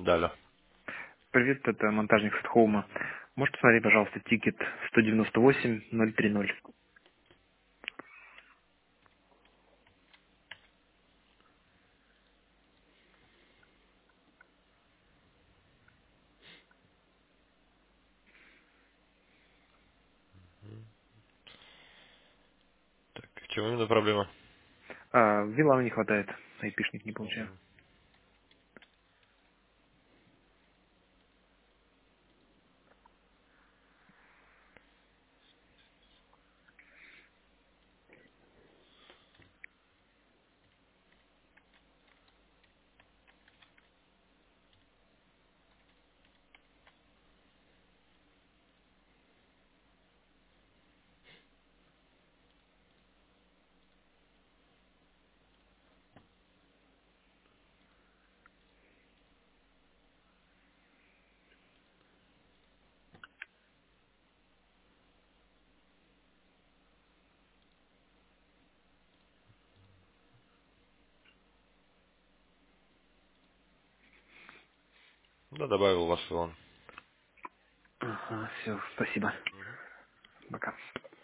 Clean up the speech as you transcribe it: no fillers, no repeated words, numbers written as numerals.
Да, да. Привет, это монтажник Сетхоума. Можешь посмотреть, пожалуйста, тикет 198-030? Так, в чем именно проблема? Вилана не хватает, айпишник не получаю. Да, добавил ваш Илон. Ага, все, спасибо. Пока.